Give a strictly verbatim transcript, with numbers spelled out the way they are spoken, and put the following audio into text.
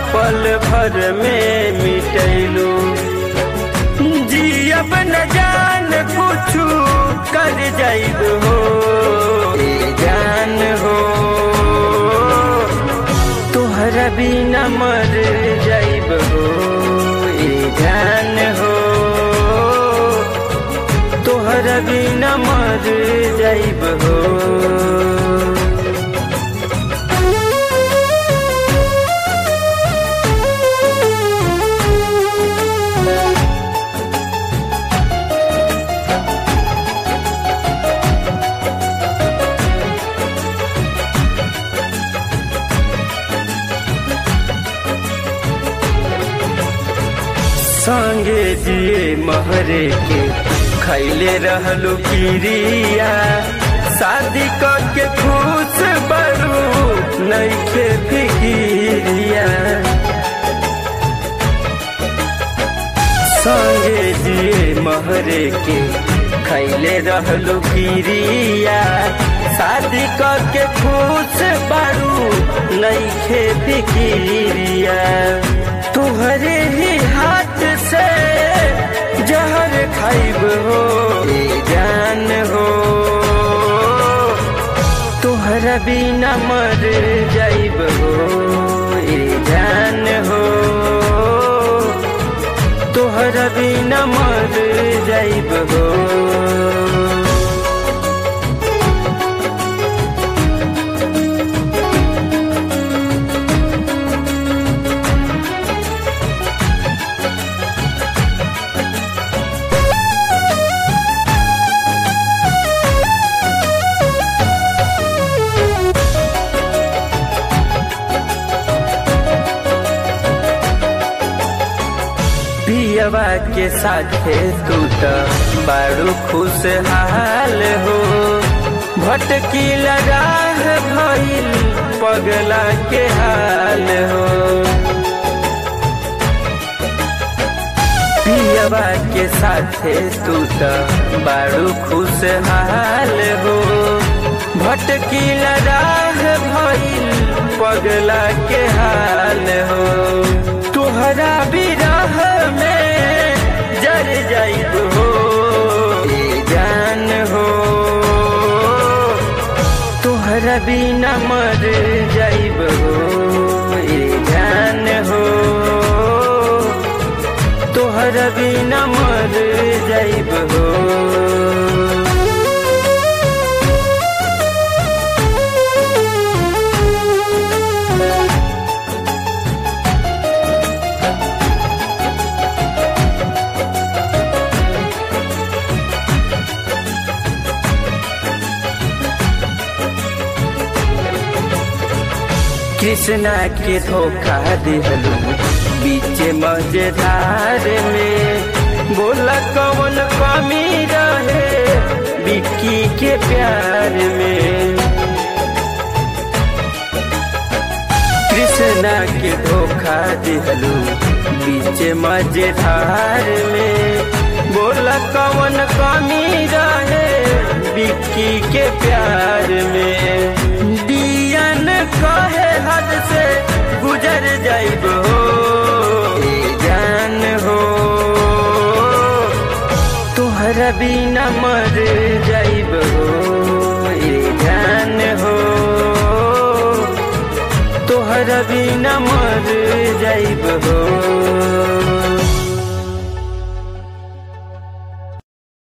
पल भर में मिटैलू। जियब न जान कुछु कर जाइब हो ए जान हो, तोहरा बिना मर जाइब हो ए जान हो, तोहरा बिना मर जाइब हो। संगे जिए महरे के खैले रहलू किरिया, शादी करके खुश बरू नइखे फिकिरिया। संगे जिए महरे के खैले रहलू किरिया, शादी करके खुश बरू नइखे फिकिरिया। तुहरे ही हाथ से जहर खाइब हो ए जान हो, तुहरा बिना मर जाइब हो ए जान हो, तुहरा बिना मर जाइब हो। पियवा के साथे तू त बड़ू खुशहाल हो, भटकी राह भइल पगला के हाल हो। पियवा के साथे तू त बड़ू खुशहाल हो, भटकी राह भइल पगला के हाल हो। तुहरा बिरह में जर जाइब हो ए जान हो, तुहरा बिना मर जाइब हो ए जान हो, तुहरा बिना मर जाइब हो। कृष्णा के धोखा दिहलू बीच मझधार में, बोला कौन कमी रहे बिक्की के प्यार में। कृष्णा के धोखा दिहलू बीच मझधार में, बोला कौन कमी रहे बिक्की के प्यार में। दियन कहे हद से गुजर जाइब हो ए जान हो, तुहरा बिना मर जाइब हो ए जान हो, तुहरा बिना मर जाइब हो।